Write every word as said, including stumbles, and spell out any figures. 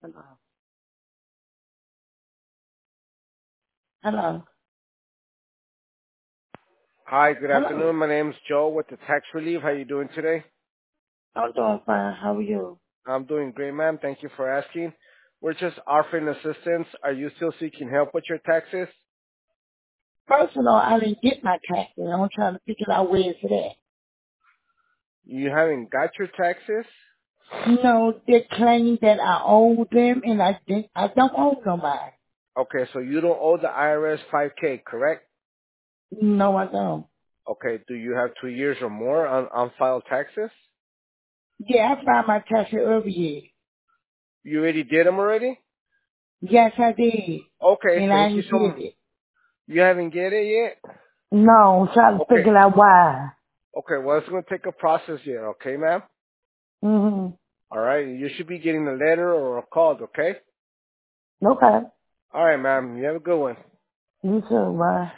Hello. Hello. Hi, good Hello. afternoon. My name's Joe with the Tax Relief. How you doing today? I'm doing fine. How are you? I'm doing great, ma'am. Thank you for asking. We're just offering assistance. Are you still seeking help with your taxes? First of all, I didn't get my taxes. I'm trying to figure out where it's at. You haven't got your taxes? No, they claim that I owe them, and I didn't. I don't owe nobody. Okay, so you don't owe the I R S five K, correct? No, I don't. Okay, do you have two years or more on unfiled taxes? Yeah, I filed my taxes every year. You already did them already? Yes, I did, Okay, and I thank you didn't so get much. it. You haven't get it yet? No, I'm trying to Okay. figure out why. Okay, well, it's going to take a process here, okay, ma'am? Mhm. All right, you should be getting a letter or a call, okay? Okay. All right, ma'am. You have a good one. You too. Bye.